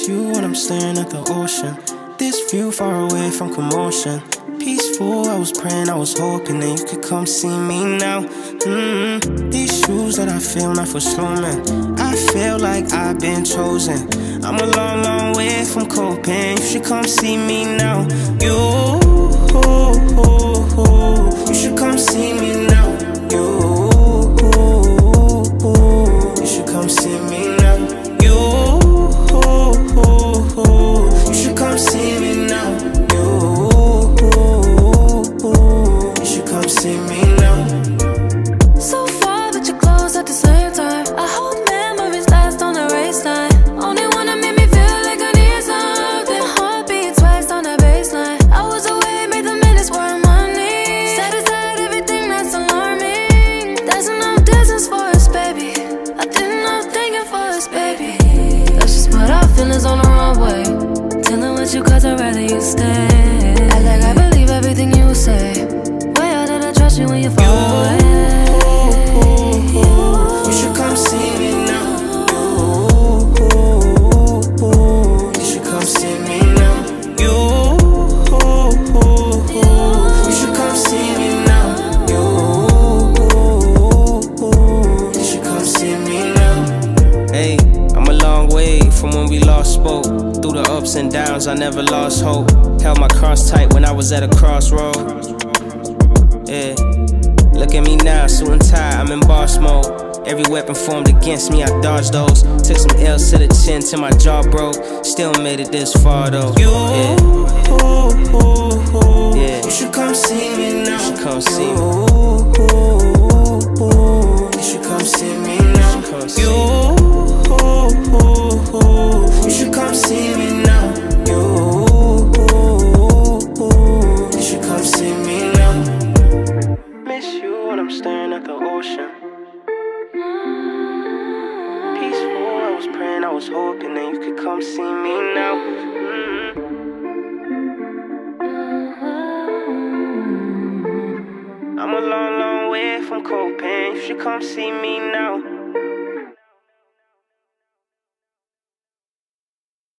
you when I'm staring at the ocean. This view far away from commotion. Peaceful, I was praying, I was hoping that you could come see me now. These shoes that I feel not for slow man. I feel like I've been chosen. I'm a long, long way from coping. You should come see me now. You should come see me now. You should come see me now. You should come see me now. You should come see me now. So far but you're close at the same time. I hope memories last on the race line. Only wanna make me feel like I need something. Heartbeat twice on the baseline. I was away, made the minutes worth money. Set aside everything that's alarming. There's enough distance for us, baby. I didn't know thinking for us, baby. Let's just put our feelings on the runway. Dealing with you cause I'd rather you stay. Act like I believe everything you say. Way out that I trust you when you fall away. You should come see me now. You should come see me now. You should come see me now. You should come see me now. Hey, I'm a long way from when we last spoke. Through the ups and downs, I never lost hope. Held my cross tight when I was at a crossroad. Yeah, look at me now, suit and tie, I'm in boss mode. Every weapon formed against me, I dodged those. Took some L's to the chin till my jaw broke. Still made it this far though. Yeah. You should come see me now. You should come see me. You should come see me now. You should come see me now. You should come see me now. Miss you when I'm staring at the ocean. Peaceful, I was praying, I was hoping that you could come see me now. I'm a long, long way from coping. You should come see me now.